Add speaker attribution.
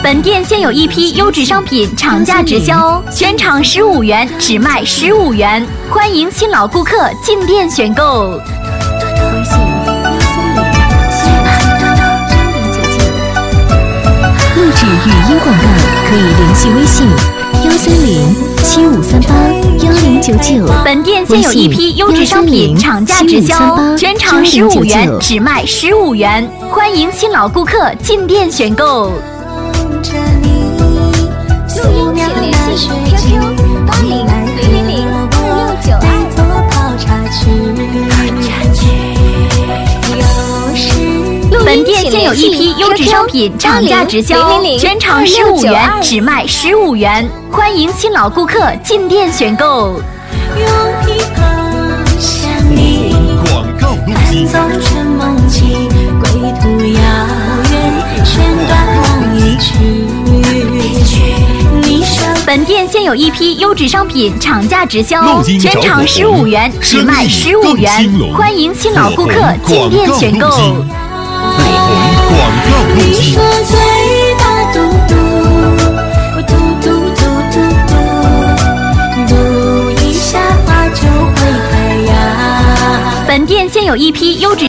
Speaker 1: 本店现有一批优质商品厂价直销，全场15元，只卖15元，欢迎新老顾客进店选购。
Speaker 2: 微信录制语音广告可以联系微信13075381099。
Speaker 1: 本店现有一批优质商品厂价直销，全场15元，只卖15元，欢迎新老顾客进店选购。
Speaker 3: 录音请联系 QQ80000269。
Speaker 1: 本店现有一批优质商品厂价直销，全场15元，只卖15元，欢迎新老顾客进店选购。
Speaker 4: 广告录音。
Speaker 1: 本店现有一批优质商品厂价直销，全场15元，只卖15元，欢迎新老顾客进店选购。
Speaker 4: 火红广告录音。
Speaker 1: 本店现有一批优质